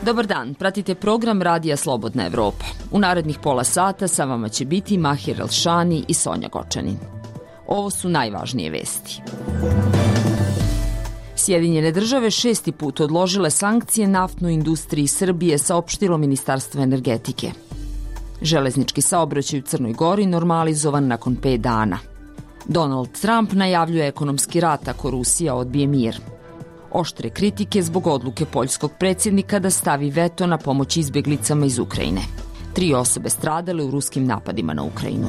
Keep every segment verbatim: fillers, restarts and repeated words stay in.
Dobar dan, pratite program Radija Slobodna Evropa. U narednih pola sata sa vama će biti Mahir Elšani i Sonja Gočanin. Ovo su najvažnije vesti. Sjedinjene države šesti put odložile sankcije naftnoj industriji Srbije, saopštilo Ministarstvo energetike. Železnički saobraćaj u Crnoj Gori normalizovan nakon pet dana. Donald Trump najavljuje ekonomski rat ako Rusija odbije mir. Oštre kritike zbog odluke poljskog predsjednika da stavi veto na pomoć izbjeglicama iz Ukrajine. Tri osobe stradale u ruskim napadima na Ukrajinu.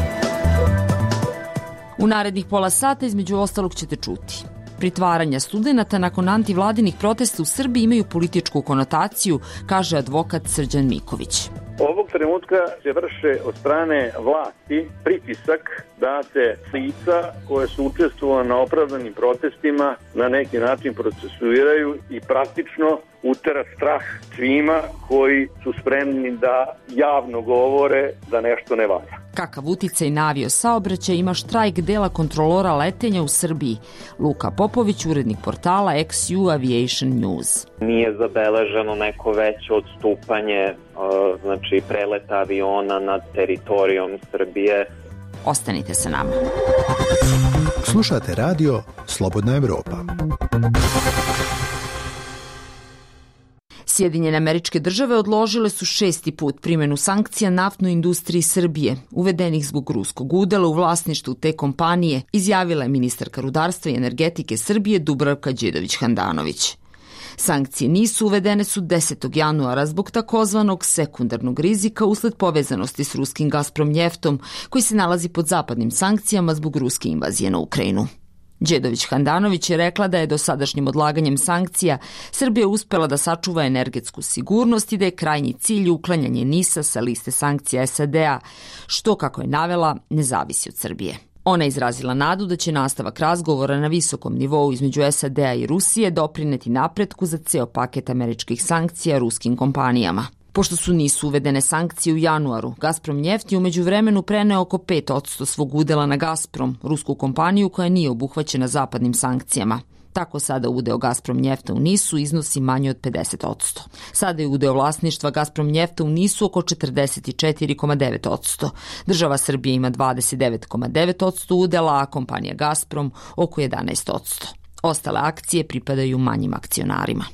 U narednih pola sata između ostalog ćete čuti. Pritvaranja studenata nakon antivladinih protesta u Srbiji imaju političku konotaciju, kaže advokat Srđan Miković. Ovog trenutka se vrše od strane vlasti pritisak da se lica koje su učestvovala na opravdanim protestima na neki način procesuiraju i praktično utera strah svima koji su spremni da javno govore da nešto ne valja. Kakav uticaj na avio saobraćaj ima štrajk dela kontrolora letenja u Srbiji? Luka Popović, urednik portala X U Aviation News. Nije zabeleženo neko veće odstupanje, znači preleta aviona nad teritorijom Srbije. Ostanite sa nama. Slušate radio Slobodna Evropa. Sjedinjene Američke Države odložile su šesti put primjenu sankcija naftnoj industriji Srbije, uvedenih zbog ruskog udela u vlasništvu te kompanije, izjavila je ministarka rudarstva i energetike Srbije Dubravka Đedović-Handanović. Sankcije nisu uvedene su desetog januara zbog takozvanog sekundarnog rizika usled povezanosti s ruskim Gazprom njeftom, koji se nalazi pod zapadnim sankcijama zbog ruske invazije na Ukrajinu. Đedović-Handanović je rekla da je dosadašnjim odlaganjem sankcija Srbija uspela da sačuva energetsku sigurnost i da je krajnji cilj uklanjanje NIS-a sa liste sankcija S A D-a, što, kako je navela, ne zavisi od Srbije. Ona je izrazila nadu da će nastavak razgovora na visokom nivou između S A D-a i Rusije doprineti napretku za ceo paket američkih sankcija ruskim kompanijama. Pošto su nisu uvedene sankcije u januaru, Gazprom njeft je u međuvremenu preneo oko pet posto svog udela na Gazprom, rusku kompaniju koja nije obuhvaćena zapadnim sankcijama. Tako sada udeo Gazprom njefta u NIS-u iznosi manje od pedeset posto. Sada je udeo vlasništva Gazprom njefta u NIS-u oko četrdeset četiri zarez devet posto. Država Srbije ima dvadeset devet zarez devet posto udela, a kompanija Gazprom oko jedanaest posto. Ostale akcije pripadaju manjim akcionarima.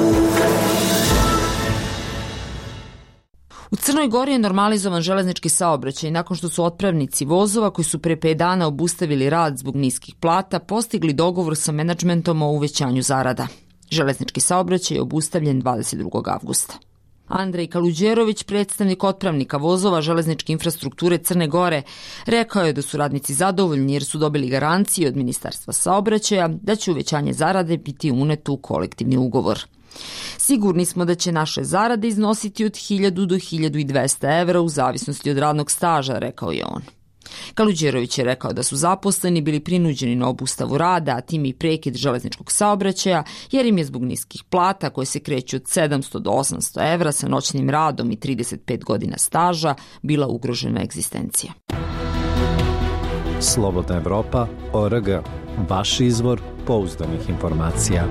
U Crnoj Gori je normalizovan železnički saobraćaj nakon što su otpravnici vozova koji su pre pet dana obustavili rad zbog niskih plata postigli dogovor sa menadžmentom o uvećanju zarada. Železnički saobraćaj je obustavljen dvadeset drugog avgusta. Andrej Kaluđerović, predstavnik otpravnika vozova železničke infrastrukture Crne Gore, rekao je da su radnici zadovoljni jer su dobili garancije od Ministarstva saobraćaja da će uvećanje zarade biti uneto u kolektivni ugovor. Sigurni smo da će naše zarade iznositi od hiljadu do hiljadu dvesta evra u zavisnosti od radnog staža, rekao je on. Kaluđerović je rekao da su zaposleni bili prinuđeni na obustavu rada, a tim i prekid železničkog saobraćaja, jer im je zbog niskih plata koje se kreću od sedamsto do osamsto evra sa noćnim radom i trideset pet godina staža bila ugrožena egzistencija. Slobodna Evropa, O R G, vaš izvor pouzdanih informacija.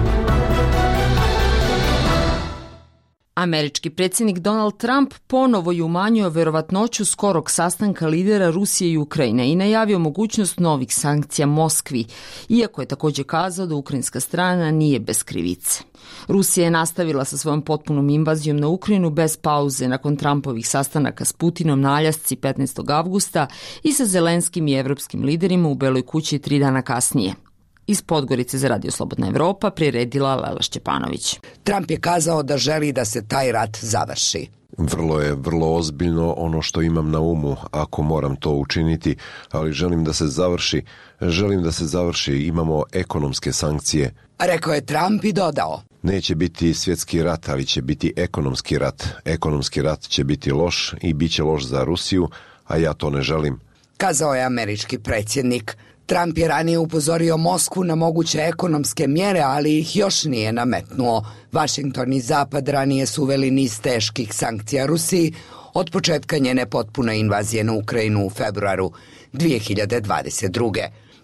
Američki predsjednik Donald Trump ponovo je umanjio verovatnoću skorog sastanka lidera Rusije i Ukrajine i najavio mogućnost novih sankcija Moskvi, iako je također kazao da ukrajinska strana nije bez krivice. Rusija je nastavila sa svojom potpunom invazijom na Ukrajinu bez pauze nakon Trumpovih sastanaka s Putinom na Aljasci petnaestog avgusta i sa Zelenskim i evropskim liderima u Beloj kući tri dana kasnije. Iz Podgorice za Radio Slobodna Evropa priredila Lela Šćepanović. Trump je kazao da želi da se taj rat završi. Vrlo je, vrlo ozbiljno ono što imam na umu, ako moram to učiniti, ali želim da se završi, želim da se završi, imamo ekonomske sankcije. Rekao je Trump i dodao. Neće biti svjetski rat, ali će biti ekonomski rat. Ekonomski rat će biti loš i bit će loš za Rusiju, a ja to ne želim. Kazao je američki predsjednik. Trump je ranije upozorio Moskvu na moguće ekonomske mjere, ali ih još nije nametnuo. Vašington i Zapad ranije su uveli niz teških sankcija Rusiji od početka njene potpune invazije na Ukrajinu u februaru dvije hiljade dvadeset druge.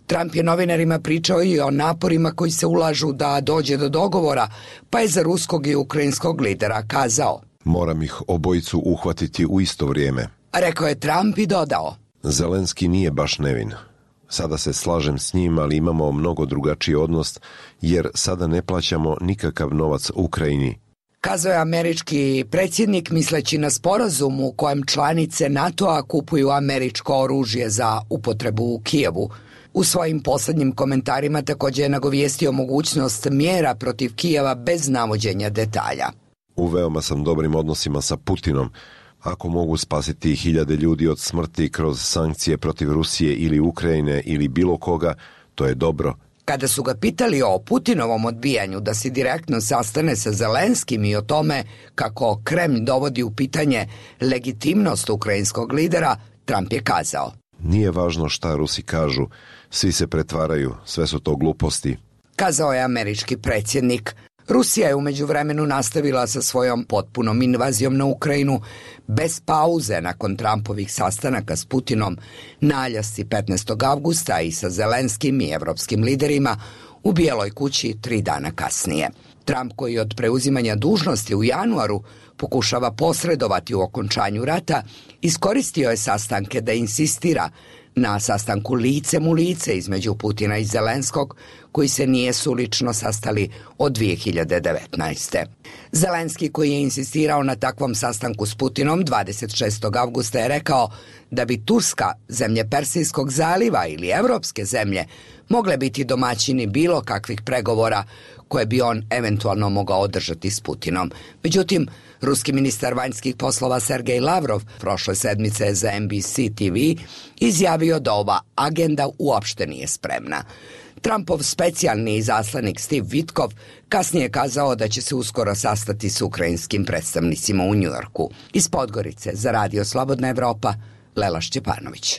Trump je novinarima pričao i o naporima koji se ulažu da dođe do dogovora, pa je za ruskog i ukrajinskog lidera kazao: Moram ih obojicu uhvatiti u isto vrijeme. Rekao je Trump i dodao: Zelenski nije baš nevin. Sada se slažem s njim, ali imamo mnogo drugačiji odnos, jer sada ne plaćamo nikakav novac Ukrajini. Kazao je američki predsjednik misleći na sporazum u kojem članice NATO-a kupuju američko oružje za upotrebu u Kijevu. U svojim poslednjim komentarima također je nagovijestio mogućnost mjera protiv Kijeva bez navođenja detalja. U veoma sam dobrim odnosima sa Putinom. Ako mogu spasiti hiljade ljudi od smrti kroz sankcije protiv Rusije ili Ukrajine ili bilo koga, to je dobro. Kada su ga pitali o Putinovom odbijanju da se direktno sastane sa Zelenskim i o tome kako Kremlj dovodi u pitanje legitimnost ukrajinskog lidera, Trump je kazao: Nije važno šta Rusi kažu, svi se pretvaraju, sve su to gluposti. Kazao je američki predsjednik. Rusija je u međuvremenu nastavila sa svojom potpunom invazijom na Ukrajinu bez pauze nakon Trumpovih sastanaka s Putinom na Aljasci petnaestog avgusta i sa Zelenskim i evropskim liderima u Bijeloj kući tri dana kasnije. Trump, koji od preuzimanja dužnosti u januaru pokušava posredovati u okončanju rata, iskoristio je sastanke da insistira na sastanku licem u lice između Putina i Zelenskog, koji se nijesu lično sastali od dvije hiljade devetnaeste. Zelenski, koji je insistirao na takvom sastanku s Putinom dvadeset šestog avgusta, je rekao da bi Turska, zemlje Persijskog zaliva ili evropske zemlje mogle biti domaćini bilo kakvih pregovora koje bi on eventualno mogao održati s Putinom. Međutim, ruski ministar vanjskih poslova Sergej Lavrov prošle sedmice za N B C T V izjavio da ova agenda uopšte nije spremna. Trumpov specijalni izaslanik Steve Witkoff kasnije je kazao da će se uskoro sastati s ukrajinskim predstavnicima u Njujorku. Iz Podgorice za Radio Slobodna Evropa, Lela Šćepanović.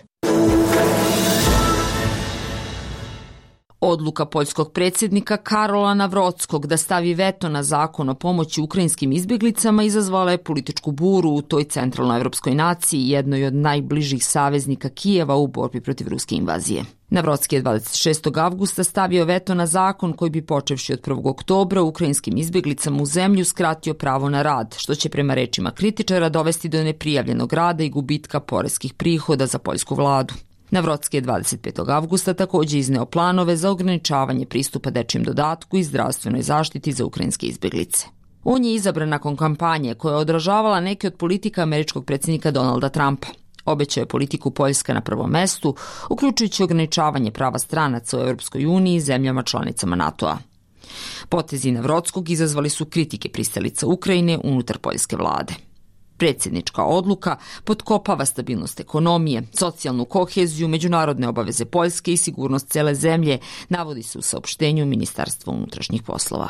Odluka poljskog predsjednika Karola Nawrockiego da stavi veto na zakon o pomoći ukrajinskim izbjeglicama izazvala je političku buru u toj centralnoevropskoj naciji, jednoj od najbližih saveznika Kijeva u borbi protiv ruske invazije. Nawrocki je dvadeset šestog avgusta stavio veto na zakon koji bi počevši od prvog oktobra ukrajinskim izbjeglicama u zemlju skratio pravo na rad, što će prema rečima kritičara dovesti do neprijavljenog rada i gubitka poreskih prihoda za poljsku vladu. Nawrocki je dvadeset petog avgusta također izneo planove za ograničavanje pristupa dečijem dodatku i zdravstvenoj zaštiti za ukrajinske izbjeglice. On je izabran nakon kampanje koja je odražavala neke od politika američkog predsjednika Donalda Trumpa. Obećao je politiku Poljska na prvom mestu, uključujući ograničavanje prava stranaca u Europskoj uniji i zemljama članicama NATO-a. Potezi Nawrockieg izazvali su kritike pristalica Ukrajine unutar poljske vlade. Predsjednička odluka potkopava stabilnost ekonomije, socijalnu koheziju, međunarodne obaveze Poljske i sigurnost cele zemlje, navodi se u saopštenju Ministarstva unutrašnjih poslova.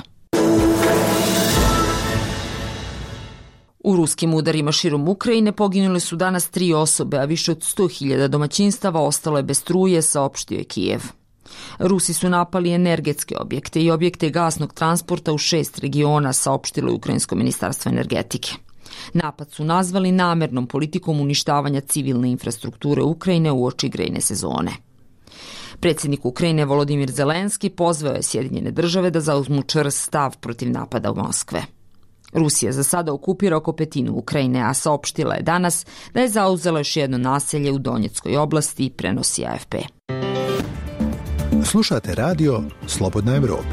U ruskim udarima širom Ukrajine poginule su danas tri osobe, a više od sto hiljada domaćinstava ostalo je bez struje, saopštio je Kijev. Rusi su napali energetske objekte i objekte gasnog transporta u šest regiona, saopštilo je Ukrajinsko ministarstvo energetike. Napad su nazvali namernom politikom uništavanja civilne infrastrukture Ukrajine uoči grejne sezone. Predsjednik Ukrajine Volodimir Zelenski pozvao je Sjedinjene države da zauzmu čvrst stav protiv napada u Moskve. Rusija za sada okupira oko petinu Ukrajine, a saopštila je danas da je zauzela još jedno naselje u Donjeckoj oblasti, prenosi A F P. Slušate radio Slobodna Evropa.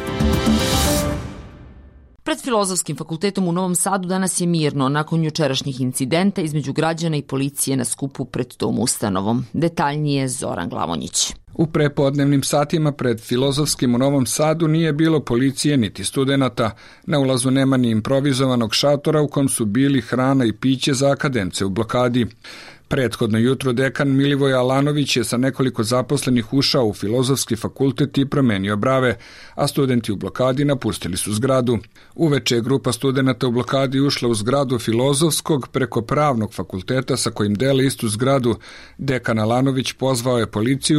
Pred Filozofskim fakultetom u Novom Sadu danas je mirno nakon jučerašnjih incidenta između građana i policije na skupu pred tom ustanovom. Detaljnije Zoran Glavonjić. U prepodnevnim satima pred Filozofskim u Novom Sadu nije bilo policije niti studenata. Na ulazu nema ni improvizovanog šatora u kom su bili hrana i piće za akademce u blokadi. Prethodno jutro dekan Milivoj Alanović je sa nekoliko zaposlenih ušao u Filozofski fakultet i promenio brave, a studenti u blokadi napustili su zgradu. Uveče je grupa studenata u blokadi ušla u zgradu Filozofskog preko Pravnog fakulteta sa kojim dele istu zgradu. Dekan Alanović pozvao je policiju pa je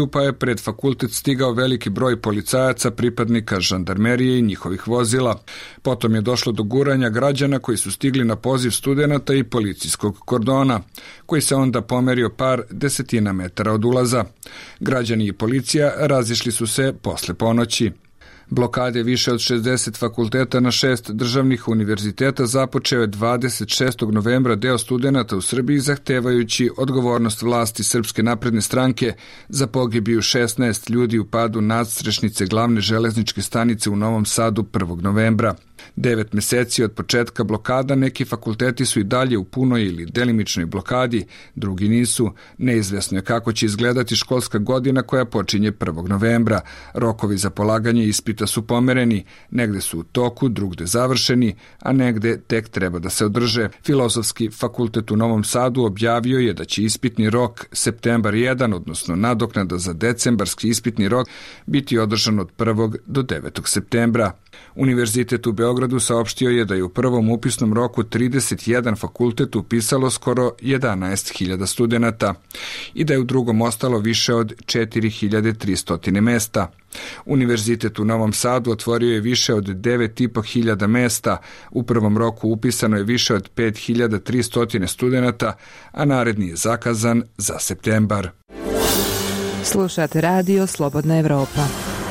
pred fakultet stigao veliki broj policajaca, pripadnika žandarmerije i njihovih vozila. Potom je došlo do guranja građana koji su stigli na poziv studenata i policijskog kordona, koji se onda pomerio par desetina metara od ulaza. Građani i policija razišli su se posle ponoći. Blokade više od šezdeset fakulteta na šest državnih univerziteta započeo je dvadeset šestog novembra deo studenata u Srbiji zahtevajući odgovornost vlasti Srpske napredne stranke za pogibiju šesnaest ljudi u padu nadstrešnice glavne železničke stanice u Novom Sadu prvog novembra. Devet meseci od početka blokada neki fakulteti su i dalje u punoj ili delimičnoj blokadi, drugi nisu. Neizvesno je kako će izgledati školska godina koja počinje prvog novembra. Rokovi za polaganje ispita su pomereni, negde su u toku, drugde završeni, a negde tek treba da se održe. Filozofski fakultet u Novom Sadu objavio je da će ispitni rok septembar jedan, odnosno nadoknada za decembarski ispitni rok, biti održan od prvog do devetog septembra. Univerzitet u Beogradu saopštio je da je u prvom upisnom roku trideset jedan fakultet upisalo skoro jedanaest hiljada studenata i da je u drugom ostalo više od četiri hiljade tristo mesta. Univerzitet u Novom Sadu otvorio je više od devet i po hiljada mesta, u prvom roku upisano je više od pet hiljada tristo studenata, a naredni je zakazan za septembar. Slušate radio Slobodna Evropa.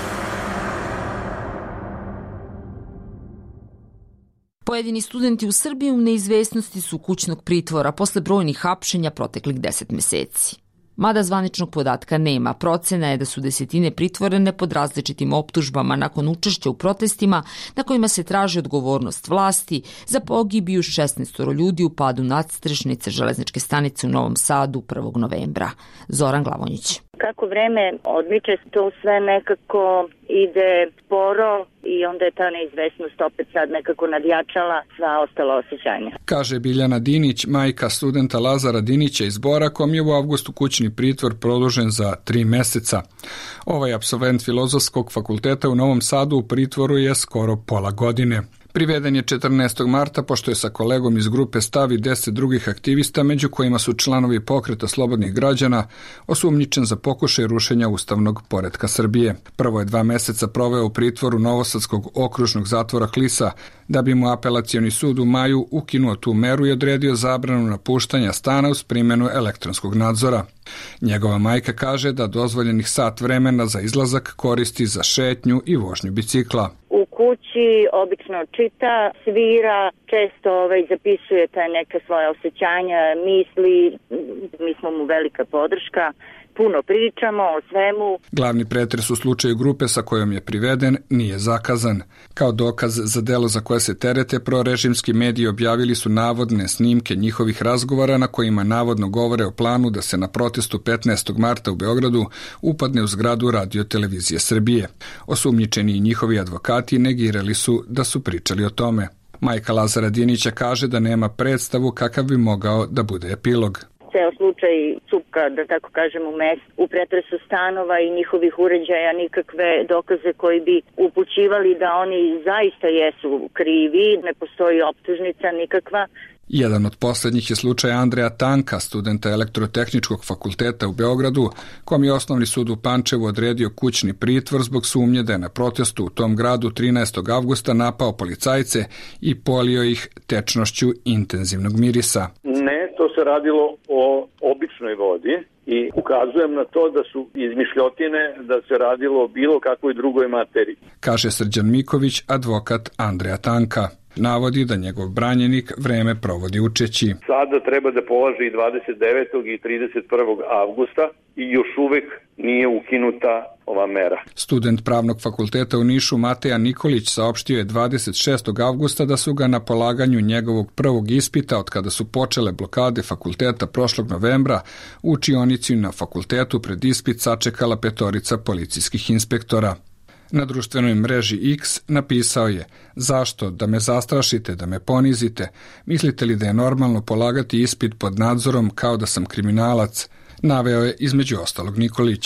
Pojedini studenti u Srbiji u neizvesnosti su kućnog pritvora posle brojnih hapšenja proteklih deset meseci. Mada zvaničnog podatka nema, procena je da su desetine pritvorene pod različitim optužbama nakon učešća u protestima na kojima se traži odgovornost vlasti za pogibiju šesnaest ljudi u padu nadstrešnice železničke stanice u Novom Sadu prvog novembra. Zoran Glavonjić. Kako vreme odmiče, to sve nekako ide sporo i onda je ta neizvesnost opet sad nekako nadjačala sva ostala osjećanja. Kaže Biljana Dinić, majka studenta Lazara Dinića iz Bora, kom je u avgustu kućni pritvor produžen za tri meseca. Ovaj apsolvent Filozofskog fakulteta u Novom Sadu u pritvoru je skoro pola godine. Priveden je četrnaestog marta pošto je sa kolegom iz grupe Stav i deset drugih aktivista, među kojima su članovi Pokreta slobodnih građana, osumnjičen za pokušaj rušenja ustavnog poretka Srbije. Prvo je dva meseca proveo u pritvoru Novosadskog okružnog zatvora Klisa, da bi mu apelacioni sud u maju ukinuo tu meru i odredio zabranu napuštanja stana uz primjenu elektronskog nadzora. Njegova majka kaže da dozvoljenih sat vremena za izlazak koristi za šetnju i vožnju bicikla. U kući obično čita, svira, često ovaj, zapisuje taj neka svoja osjećanja, misli, mi smo mu velika podrška, puno pričamo o svemu. Glavni pretres u slučaju grupe sa kojom je priveden nije zakazan. Kao dokaz za delo za koje se terete, prorežimski mediji objavili su navodne snimke njihovih razgovora na kojima navodno govore o planu da se na protestu petnaestog marta u Beogradu upadne u zgradu Radio televizije Srbije. Osumnjičeni i njihovi advokati negirali su da su pričali o tome. Majka Lazara Dinića kaže da nema predstavu kakav bi mogao da bude epilog. Ceo slučaj cupka, da tako kažem, u mes, u pretresu stanova i njihovih uređaja, nikakve dokaze koji bi upućivali da oni zaista jesu krivi, ne postoji optužnica nikakva. Jedan od posljednjih je slučaj Andreja Tanka, studenta Elektrotehničkog fakulteta u Beogradu, kom je Osnovni sud u Pančevu odredio kućni pritvor zbog sumnje da je na protestu u tom gradu trinaestog avgusta napao policajce i polio ih tečnošću intenzivnog mirisa. Ne, to se radilo o običnoj vodi i ukazujem na to da su izmišljotine da se radilo o bilo kakvoj drugoj materiji. Kaže Srđan Miković, advokat Andreja Tanka. Navodi da njegov branjenik vreme provodi učeći. Sada treba da polaže i dvadeset devetog i trideset prvog avgusta i još uvek nije ukinuta ova mera. Student Pravnog fakulteta u Nišu Mateja Nikolić saopštio je dvadeset šestog avgusta da su ga na polaganju njegovog prvog ispita od kada su počele blokade fakulteta prošlog novembra u učionici na fakultetu pred ispit sačekala petorica policijskih inspektora. Na društvenoj mreži X napisao je: zašto? Da me zastrašite, da me ponizite? Mislite li da je normalno polagati ispit pod nadzorom kao da sam kriminalac? Naveo je između ostalog Nikolić.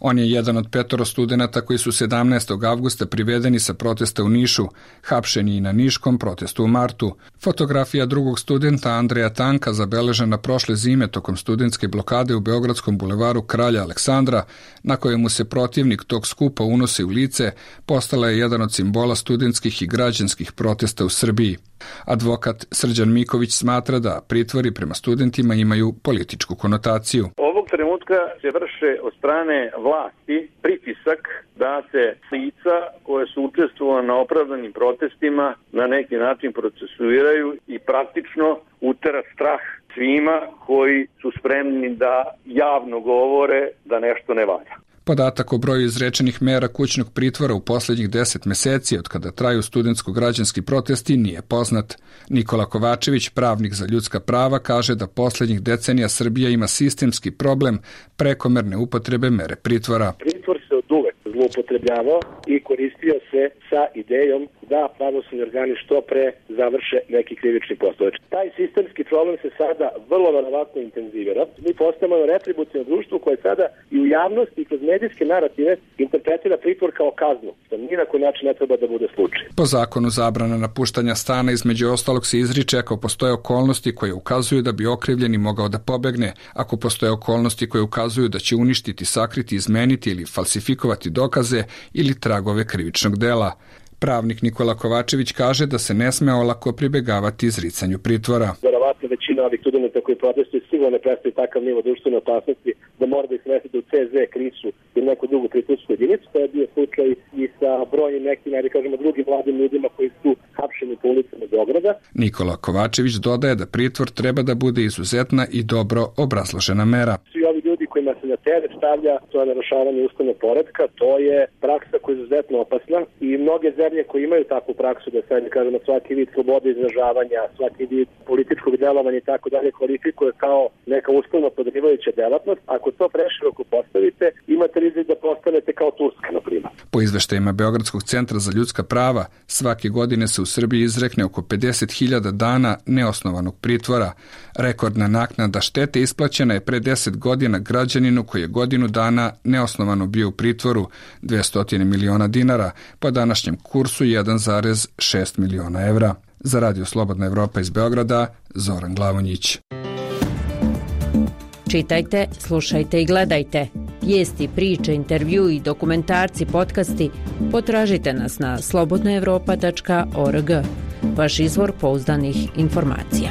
On je jedan od petoro studenata koji su sedamnaestog avgusta privedeni sa protesta u Nišu, hapšeni i na niškom protestu u martu. Fotografija drugog studenta Andreja Tanka, zabeležena prošle zime tokom studentske blokade u Beogradskom bulevaru Kralja Aleksandra, na kojemu se protivnik tog skupa unosi u lice, postala je jedan od simbola studentskih i građanskih protesta u Srbiji. Advokat Srđan Miković smatra da pritvori prema studentima imaju političku konotaciju. Ovog trenutka se vrše od strane vlasti pritisak da se lica koje su učestvovala na opravdanim protestima na neki način procesuiraju i praktično utera strah svima koji su spremni da javno govore da nešto ne valja. Podatak o broju izrečenih mera kućnog pritvora u posljednjih deset meseci od kada traju studentsko-građanski protesti nije poznat. Nikola Kovačević, pravnik za ljudska prava, kaže da posljednjih decenija Srbija ima sistemski problem prekomerne upotrebe mere pritvora. Pritvor se od uvek zloupotrebljavao i koristio se sa idejom da pravosudni organi što pre završe neki krivični postupak. Taj sistemski problem se sada vrlo verovatno intenzivira. Mi postajemo retributivno društvo koje sada i u javnosti i kroz medijske narative interpretira pritvor kao kaznu, što ni na koji način ne treba da bude slučaj. Po zakonu zabrana napuštanja stana između ostalog se izriče ako postoje okolnosti koje ukazuju da bi okrivljeni mogao da pobegne, ako postoje okolnosti koje ukazuju da će uništiti, sakriti, izmeniti ili falsifikovati dokaze ili tragove krivičnog dela. Pravnik Nikola Kovačević kaže da se ne sme olako pribegavati izricanju pritvora. Verovatno većina ovih studenata koji protestuju sigurno ne predstavlja takav nivo društvene opasnosti da mora da ih smestite u C Z, Krisu ili neku drugu pritvorsku jedinicu. To je bio slučaj i sa brojnim nekim, da kažemo, drugim mladim ljudima koji su hapšeni po ulicama Beograda. Nikola Kovačević dodaje da pritvor treba da bude izuzetna i dobro obrazložena mera. Svi ovi ljudi kojima se na teret stavlja to je narušavanje ustavnog poretka, to je praksa koja je izuzetno opasna i mnoge zemlje koji imaju takvu praksu da sad kažemo svaki vid slobode izražavanja, svaki vid političkog delovanja i tako dalje kvalifikuje kao neka ustavno podrivajuća delatnost. Ako to preširoko postavite, imate rizik da postanete kao Turska, na primjer. Po izveštajima Beogradskog centra za ljudska prava, svake godine se u Srbiji izrekne oko pedeset hiljada dana neosnovanog pritvora. Rekordna naknada štete isplaćena je pre deset godina građaninu koji je godinu dana neosnovano bio u pritvoru, dvesta miliona dinara, po današnjem kursu jedan zarez šest miliona evra. Za Radio Slobodna Evropa iz Beograda, Zoran Glavonjić. Čitajte, slušajte i gledajte. Vijesti, priče, intervju i dokumentarci, podcasti potražite nas na slobodna evropa tačka org. Vaš izvor pouzdanih informacija.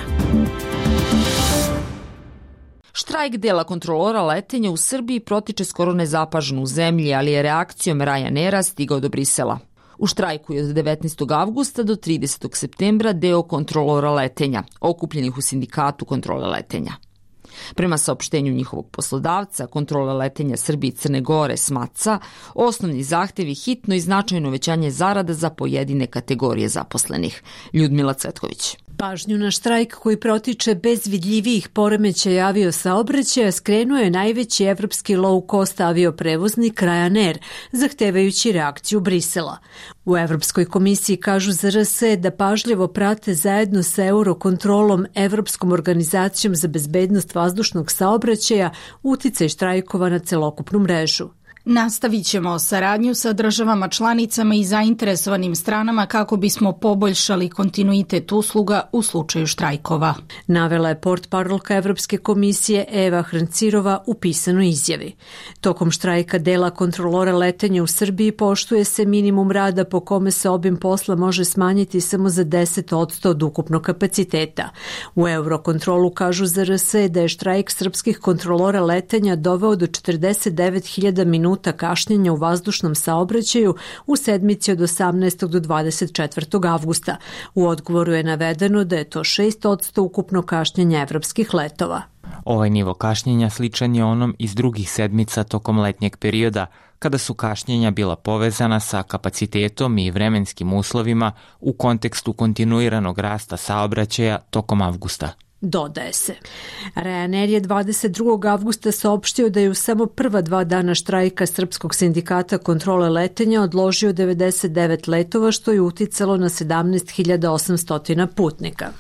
Štrajk dela kontrolora letenja u Srbiji protiče skoro nezapaženo u zemlji, ali je reakcijom Ryanaira stigao do Brisela. U štrajku je od devetnaestog avgusta do tridesetog septembra deo kontrolora letenja, okupljenih u sindikatu kontrole letenja. Prema saopštenju njihovog poslodavca, kontrole letenja Srbije i Crne Gore SMATSA, osnovni zahtevi hitno i značajno uvećanje zarada za pojedine kategorije zaposlenih. Ljudmila Cvetković. Pažnju na štrajk koji protiče bez vidljivijih poremećaja aviosaobraćaja skrenuo je najveći evropski low-cost avioprevoznik Ryanair, zahtevajući reakciju Brisela. U Evropskoj komisiji kažu za R S da pažljivo prate zajedno sa Eurokontrolom, Evropskom organizacijom za bezbednost vazdušnog saobraćaja, uticaj štrajkova na celokupnu mrežu. Nastavit ćemo saradnju sa državama članicama i zainteresovanim stranama kako bismo poboljšali kontinuitet usluga u slučaju štrajkova. Navela je portparolka Evropske komisije Eva Hrancirova u pisanoj izjavi. Tokom štrajka dela kontrolora letenja u Srbiji poštuje se minimum rada po kome se obim posla može smanjiti samo za deset posto od ukupnog kapaciteta. U Eurokontrolu kažu za R S da je štrajk srpskih kontrolora letenja doveo do četrdeset devet hiljada minuta kašnjenja u vazdušnom saobraćaju u sedmici od osamnaestog do dvadeset četvrtog avgusta. U odgovoru je navedeno da je to šest posto ukupno kašnjenja evropskih letova. Ovaj nivo kašnjenja sličan je onom iz drugih sedmica tokom letnjeg perioda, kada su kašnjenja bila povezana sa kapacitetom i vremenskim uslovima u kontekstu kontinuiranog rasta saobraćaja tokom avgusta. Dodaje se. Ryanair je dvadeset drugog avgusta saopštio da je u samo prva dva dana štrajka Srpskog sindikata kontrole letenja odložio devedeset devet letova, što je uticalo na sedamnaest hiljada osamsto putnika.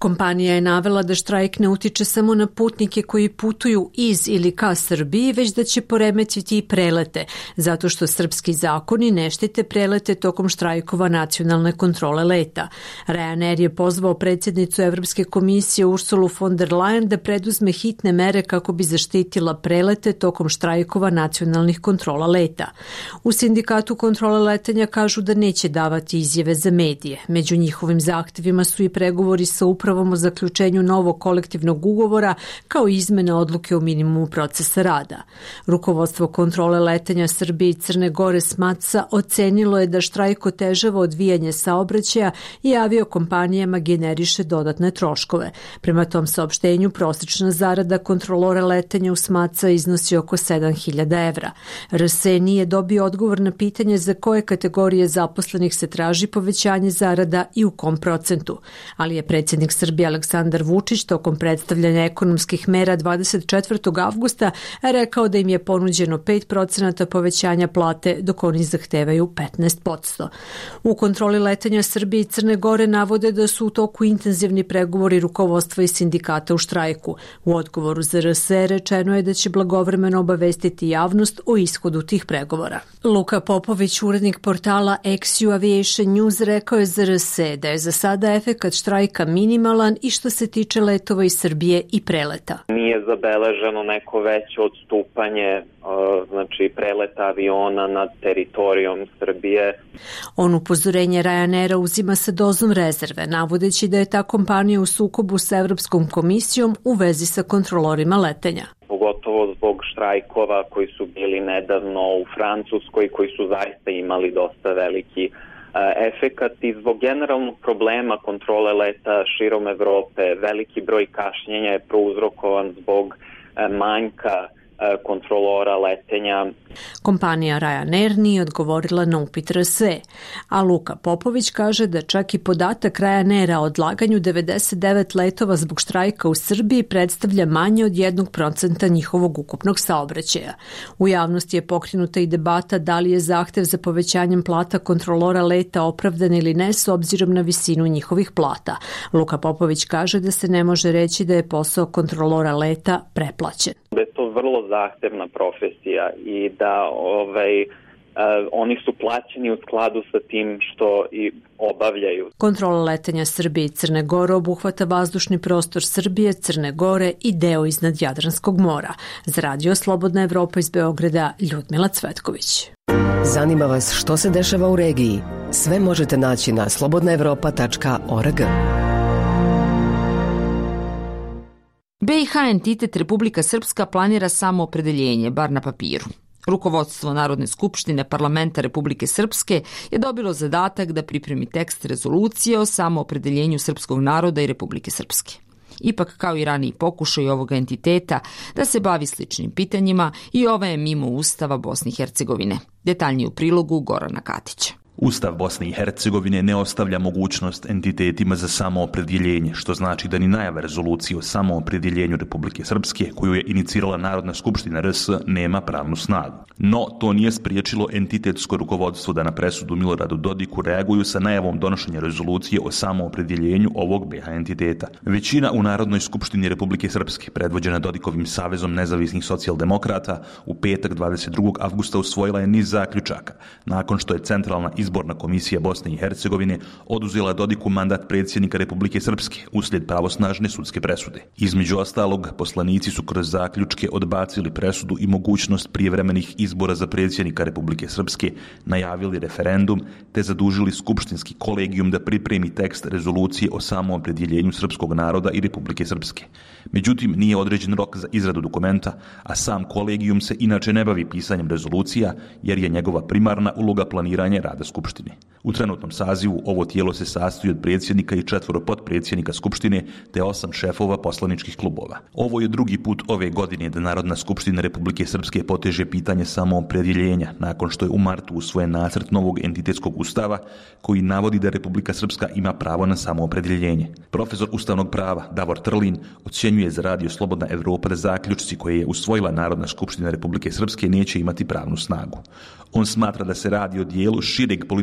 Kompanija je navela da štrajk ne utiče samo na putnike koji putuju iz ili ka Srbiji, već da će poremetiti i prelete, zato što srpski zakoni ne štite prelete tokom štrajkova nacionalne kontrole leta. Ryanair je pozvao predsjednicu Evropske komisije Ursulu von der Leyen da preduzme hitne mere kako bi zaštitila prelete tokom štrajkova nacionalnih kontrola leta. U sindikatu kontrole letenja kažu da neće davati izjave za medije. Među njihovim zahtevima su i pregovori sa upravom o zaključenju novog kolektivnog ugovora kao i izmene odluke o minimumu procesa rada. Rukovodstvo kontrole letenja Srbije i Crne Gore SMATSA ocenilo je da štrajk otežava odvijanje saobraćaja i aviokompanijama generiše dodatne troškove. Prema tom saopštenju prosječna zarada kontrolora letenja u SMATSA iznosi oko sedam hiljada evra. R S E nije dobio odgovor na pitanje za koje kategorije zaposlenih se traži povećanje zarada i u kom procentu, ali je predsjednik Srbije Aleksandar Vučić tokom predstavljanja ekonomskih mera dvadeset četvrtog avgusta rekao da im je ponuđeno pet procenata povećanja plate, dok oni zahtevaju petnaest posto. U kontroli letenja Srbije i Crne Gore navode da su u toku intenzivni pregovori rukovodstva i sindikata u štrajku. U odgovoru za R S E rečeno je da će blagovremeno obavestiti javnost o ishodu tih pregovora. Luka Popović, urednik portala X U Aviation News, rekao je za R S E da je za sada efekat štrajka minimalan i što se tiče letova iz Srbije i preleta. Nije zabeleženo neko veće odstupanje, znači preleta aviona nad teritorijom Srbije. On upozorenje Ryanaira uzima sa dozom rezerve, navodeći da je ta kompanija u sukobu sa Evropskom komisijom u vezi sa kontrolorima letenja. Pogotovo zbog štrajkova koji su bili nedavno u Francuskoj, koji su zaista imali dosta veliki efekat i zbog generalnog problema kontrole leta širom Evrope. Veliki broj kašnjenja je prouzrokovan zbog manjka kontrolora letenja. Kompanija Ryanair nije odgovorila na upit R S E, a Luka Popović kaže da čak i podatak Ryanaira o odlaganju devedeset devet letova zbog štrajka u Srbiji predstavlja manje od jednog procenta njihovog ukupnog saobraćaja. U javnosti je pokrenuta i debata da li je zahtev za povećanjem plata kontrolora leta opravdan ili ne s obzirom na visinu njihovih plata. Luka Popović kaže da se ne može reći da je posao kontrolora leta preplaćen. Da je to vrlo zahtevna profesija i da ovaj, uh, oni su plaćeni u skladu sa tim što i obavljaju. Kontrola letenja Srbije i Crne Gore obuhvata vazdušni prostor Srbije, Crne Gore i deo iznad Jadranskog mora. Za Radio Slobodna Evropa iz Beograda, Ljudmila Cvetković. Zanima vas što se dešava u regiji? Sve možete naći na slobodna evropa tačka org. B i H entitet Republika Srpska planira samoopredeljenje, bar na papiru. Rukovodstvo Narodne skupštine Parlamenta Republike Srpske je dobilo zadatak da pripremi tekst rezolucije o samoopredeljenju srpskog naroda i Republike Srpske. Ipak, kao i raniji pokušaj ovoga entiteta da se bavi sličnim pitanjima, i ova je mimo Ustava Bosne i Hercegovine. Detaljnije u prilogu Gorana Katića. Ustav Bosne i Hercegovine ne ostavlja mogućnost entitetima za samoopredjeljenje, što znači da ni najava rezolucije o samoopredjeljenju Republike Srpske, koju je inicirala Narodna skupština R S, nema pravnu snagu. No, to nije spriječilo entitetsko rukovodstvo da na presudu Miloradu Dodiku reaguju sa najavom donošenja rezolucije o samoopredjeljenju ovog B H entiteta. Većina u Narodnoj skupštini Republike Srpske, predvođena Dodikovim savezom nezavisnih socijaldemokrata, u petak dvadeset drugog avgusta usvojila je niz zaključaka, nakon što je centralna Izborna komisija Bosne i Hercegovine oduzela Dodiku mandat predsjednika Republike Srpske uslijed pravosnažne sudske presude. Između ostalog, poslanici su kroz zaključke odbacili presudu i mogućnost prijevremenih izbora za predsjednika Republike Srpske, najavili referendum te zadužili skupštinski kolegijum da pripremi tekst rezolucije o samoopredjeljenju srpskog naroda i Republike Srpske. Međutim, nije određen rok za izradu dokumenta, a sam kolegijum se inače ne bavi pisanjem rezolucija jer je njegova primarna uloga planiranje rada Skupštine. U trenutnom sazivu ovo tijelo se sastoji od predsjednika i četvoro potpredsjednika Skupštine te osam šefova poslaničkih klubova. Ovo je drugi put ove godine da Narodna skupština Republike Srpske poteže pitanje samoopredjeljenja nakon što je u martu usvojen nacrt novog entitetskog ustava koji navodi da Republika Srpska ima pravo na samoopredjeljenje. Profesor ustavnog prava Davor Trlin ocjenjuje za Radio Slobodna Evropa da zaključci koje je usvojila Narodna skupština Republike Srpske neće imati pravnu snagu. On smatra da se radi o dijelu šireg političkog odnosa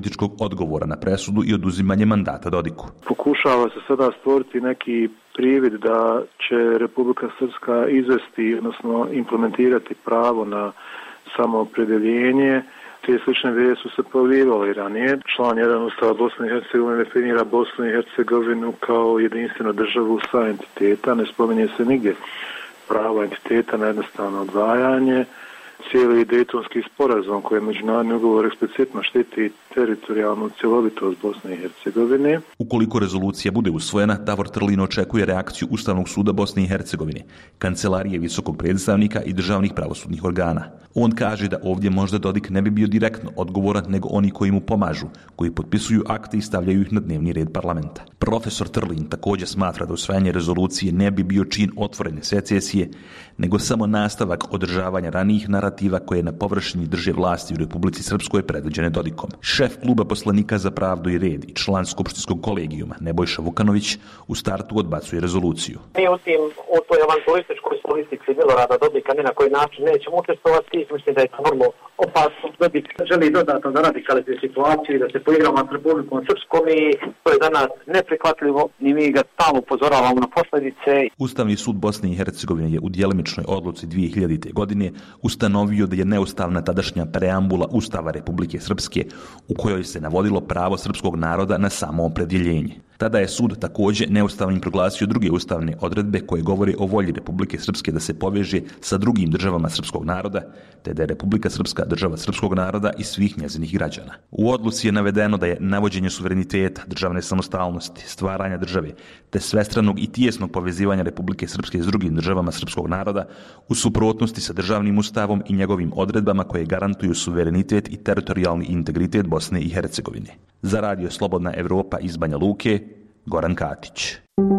odgovora na presudu i oduzimanje mandata Dodiku. Pokušava se sada stvoriti neki privid da će Republika Srpska izvesti, odnosno implementirati pravo na samoopredjeljenje. Te slične ideje su se pojavljivale i ranije. Član jedan Ustava Bosne i Hercegovine definira Bosnu i Hercegovinu kao jedinstvenu državu sa entiteta. Ne spominje se nigdje pravo entiteta na jednostavno odvajanje. Cijeli Dejtonski sporazum koji je međunarodni ugovor eksplicitno štiti teritorijalnu cjelovitost Bosne i Hercegovine. Ukoliko rezolucija bude usvojena, Davor Trlin očekuje reakciju Ustavnog suda Bosne i Hercegovine, Kancelarije visokog predstavnika i državnih pravosudnih organa. On kaže da ovdje možda Dodik ne bi bio direktno odgovoran nego oni koji mu pomažu, koji potpisuju akte i stavljaju ih na dnevni red parlamenta. Profesor Trlin također smatra da usvajanje rezolucije ne bi bio čin otvorene secesije, nego samo nastavak održavanja ranijih narativa koje na površini drže vlasti u Republici Srpskoj predvođene Dodikom. Šef kluba poslanika za pravdu i red i član skupštinskog kolegijuma Nebojša Vukanović u startu odbacuje rezoluciju. Mi u tim, u toj avanturističkoj politici Milorada Dodika ni na koji način nećemo učestvovati. Mislim da je to vrlo opasno. Dodik želi dodatno da radikalizuje situaciju i da se poigrava s Republikom Srpskom i to je za nas neprihvatljivo i mi ga stalno upozoravamo na posljedice. Ustavni sud Bosne i Hercegovine je u djelimičnoj odluci dvije hiljadite. godine ustanovio da je neustavna tadašnja preambula Ustava Republike Srpske u kojoj se navodilo pravo srpskog naroda na samoopredjeljenje. Tada je sud također neustavnim proglasio druge ustavne odredbe koje govore o volji Republike Srpske da se poveže sa drugim državama srpskog naroda, te da je Republika Srpska država srpskog naroda i svih njezinih građana. U odluci je navedeno da je navođenje suvereniteta, državne samostalnosti, stvaranja države, te svestranog i tijesnog povezivanja Republike Srpske s drugim državama srpskog naroda u suprotnosti sa državnim ustavom i njegovim odredbama koje garantuju suverenitet i teritorijalni integritet Bosne i Hercegovine. Za radio Slobodna Evropa iz Banja Luke, Goran Katić.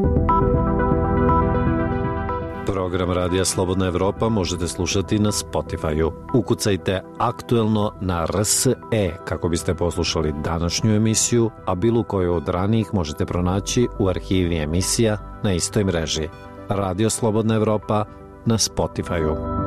Program Radija Slobodna Evropa možete slušati na Spotify-u. Ukucajte aktuelno na R S E kako biste poslušali današnju emisiju, a bilo koju od ranijih možete pronaći u arhivi emisija na istoj mreži. Radio Slobodna Evropa na Spotify-u.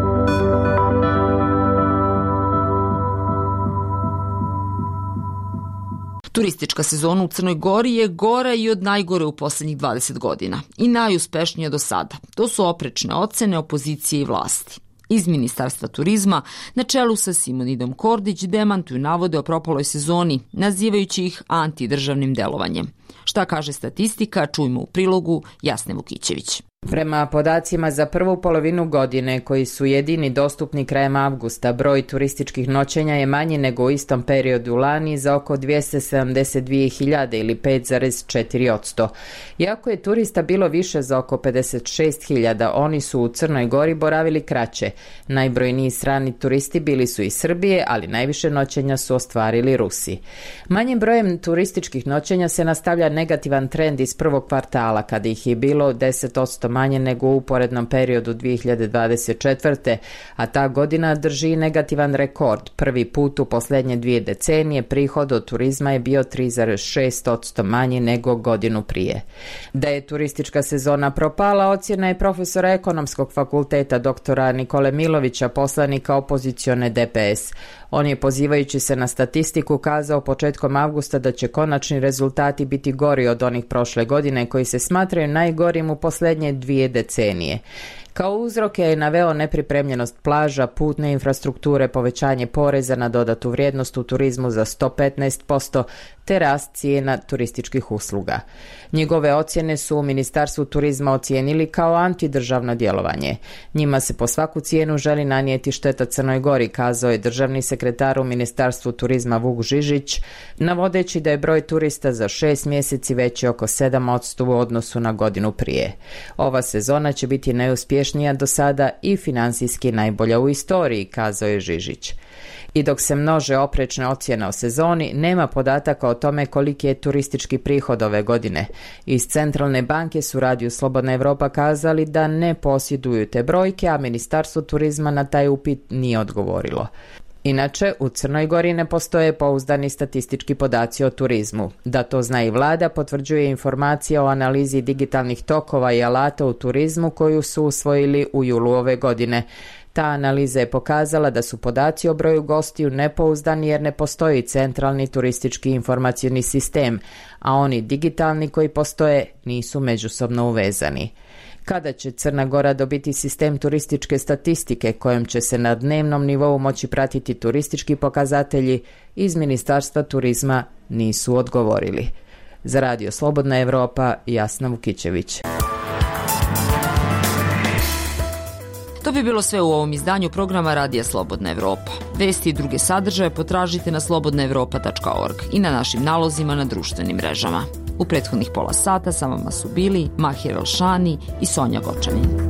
Turistička sezona u Crnoj Gori je gora i od najgore u posljednjih dvadeset godina i najuspješnija do sada. To su oprečne ocene opozicije i vlasti. Iz Ministarstva turizma, na čelu sa Simonidom Kordić, demantuju navode o propaloj sezoni, nazivajući ih antidržavnim delovanjem. Šta kaže statistika, čujmo u prilogu Jasne Vukićević. Prema podacima za prvu polovinu godine, koji su jedini dostupni krajem avgusta, broj turističkih noćenja je manji nego u istom periodu lani za oko dvjesto sedamdeset dvije hiljade ili pet zarez četiri posto. Iako je turista bilo više za oko pedeset šest hiljada, oni su u Crnoj Gori boravili kraće. Najbrojniji strani turisti bili su iz Srbije, ali najviše noćenja su ostvarili Rusi. Manjim brojem turističkih noćenja se nastavlja negativan trend iz prvog kvartala, kada ih je bilo deset posto manje nego u uporednom periodu dvije hiljade dvadeset četvrte. a ta godina drži negativan rekord. Prvi put u posljednje dvije decenije prihod od turizma je bio tri zarez šest posto manji nego godinu prije. Da je turistička sezona propala, ocjena je profesora ekonomskog fakulteta doktora Nikole Milovića, poslanika opozicione D P S. On je, pozivajući se na statistiku, kazao početkom avgusta da će konačni rezultati biti gori od onih prošle godine, koji se smatraju najgorim u posljednje dvije decenije. Kao uzroke je naveo nepripremljenost plaža, putne infrastrukture, povećanje poreza na dodatu vrijednost u turizmu za sto petnaest posto te rast cijena turističkih usluga. Njegove ocjene su u Ministarstvu turizma ocijenili kao antidržavno djelovanje. Njima se po svaku cijenu želi nanijeti šteta Crnoj Gori, kazao je državni sekretar u Ministarstvu turizma Vuk Žižić, navodeći da je broj turista za šest mjeseci veći oko sedam posto u odnosu na godinu prije. Ova sezona će biti najuspješnija do sada i financijski najbolja u istoriji, kazao je Žižić. I dok se množe oprečne ocjene o sezoni, nema podataka o tome koliki je turistički prihod ove godine. Iz Centralne banke su Radiju Slobodna Evropa kazali da ne posjeduju te brojke, a Ministarstvo turizma na taj upit nije odgovorilo. Inače, u Crnoj Gori ne postoje pouzdani statistički podaci o turizmu. Da to zna i vlada, potvrđuje informacija o analizi digitalnih tokova i alata u turizmu koju su usvojili u julu ove godine. Ta analiza je pokazala da su podaci o broju gostiju nepouzdani jer ne postoji centralni turistički informacioni sistem, a oni digitalni koji postoje nisu međusobno uvezani. Kada će Crna Gora dobiti sistem turističke statistike kojom će se na dnevnom nivou moći pratiti turistički pokazatelji, iz Ministarstva turizma nisu odgovorili. Za Radio Slobodna Evropa, Jasna Vukićević. To bi bilo sve u ovom izdanju programa Radija Slobodna Evropa. Vesti i druge sadržaje potražite na slobodna evropa tačka org i na našim nalozima na društvenim mrežama. U prethodnih pola sata sa vama su bili Mahir Elšani i Sonja Gočanin.